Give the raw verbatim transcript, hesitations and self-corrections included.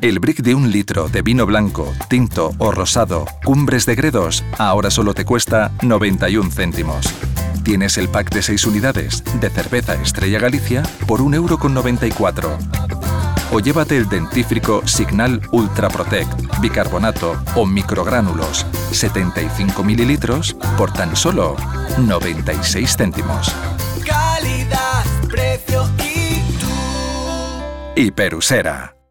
El brick de un litro de vino blanco, tinto o rosado, Cumbres de Gredos, ahora solo te cuesta noventa y un céntimos. Tienes el pack de seis unidades de cerveza Estrella Galicia por un euro con noventa y cuatro. O llévate el dentífrico Signal Ultra Protect, bicarbonato o microgránulos, setenta y cinco mililitros por tan solo noventa y seis céntimos. Calidad, precio y tú. Hiperusera.